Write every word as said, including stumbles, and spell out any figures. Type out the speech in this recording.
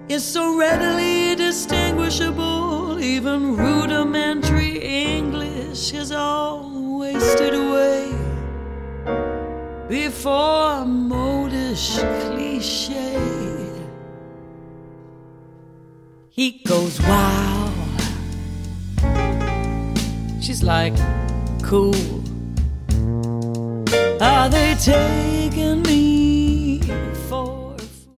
is so readily distinguishable. Even rudimentary English is all wasted away before a modish cliche. He goes, wow. She's like, cool. Are they taking me for